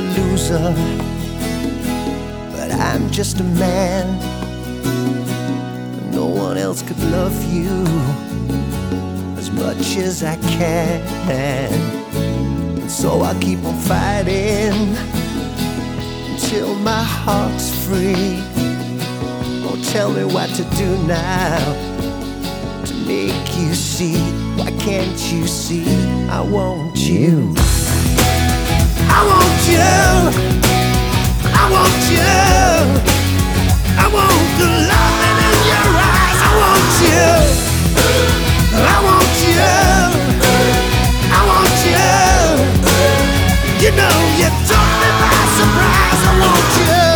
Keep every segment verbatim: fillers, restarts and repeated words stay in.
a loser, but I'm just a man. No one else could love you as much as I can, and so I keep on fighting until my heart's free. Oh, tell me what to do now to make you see. Why can't you see I want you? I want you, I want you, I want the loving in your eyes. I want you, I want you, I want you. You know you took me by surprise. I want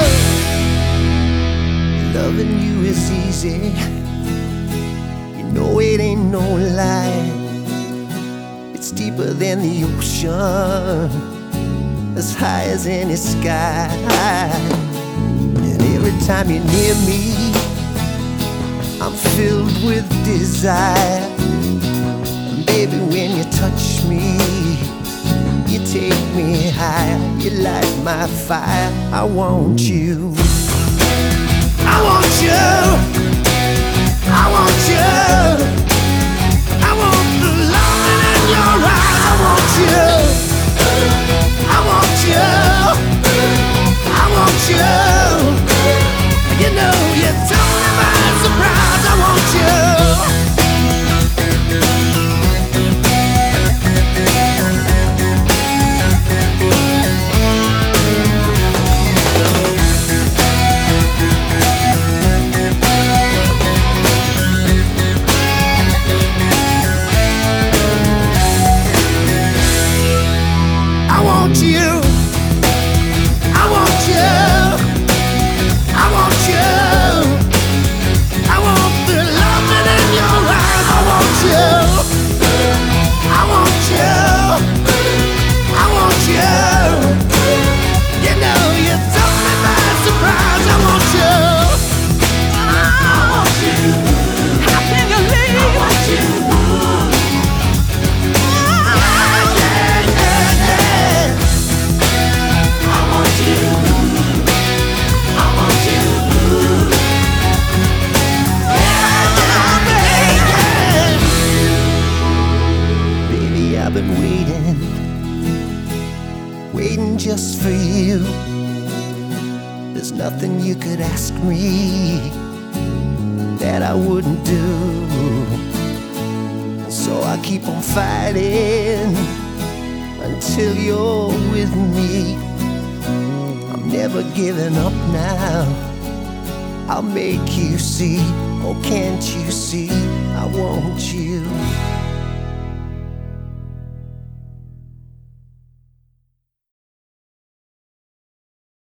you. Loving you is easy, you know it ain't no lie. It's deeper than the ocean, as high as any sky. And every time you're near me, I'm filled with desire. And baby, when you touch me, you take me higher. You light my fire. I want you, I want you, I want you, I want the loving in your eyes. I want you, I want you, I want you. You know you took me by surprise. I want you. I want you, I want you, I want you, I want the loving in your eyes. I want you, I want you, I want you. You know you took me by surprise. I want you, I want you. How can you leave? I want you. I've been waiting, waiting just for you. There's nothing you could ask me that I wouldn't do. So I keep on fighting until you're with me. I'm never giving up now. I'll make you see. Oh, can't you see I want you?